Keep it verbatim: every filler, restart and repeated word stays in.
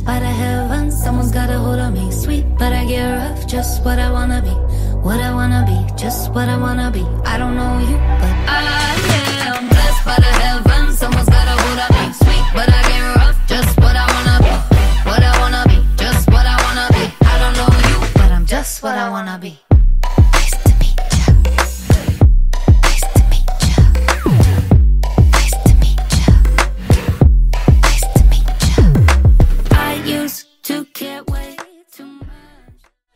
by the heavens, someone's got a hold of me. Sweet, but I get rough, just what I wanna be. What I wanna be, just what I wanna be. I don't know you, but I am blessed by the heavens, someone's got a hold of me. Sweet, but I get rough, just what I wanna be. What I wanna be, just what I wanna be. I don't know you, but I'm just what I wanna be.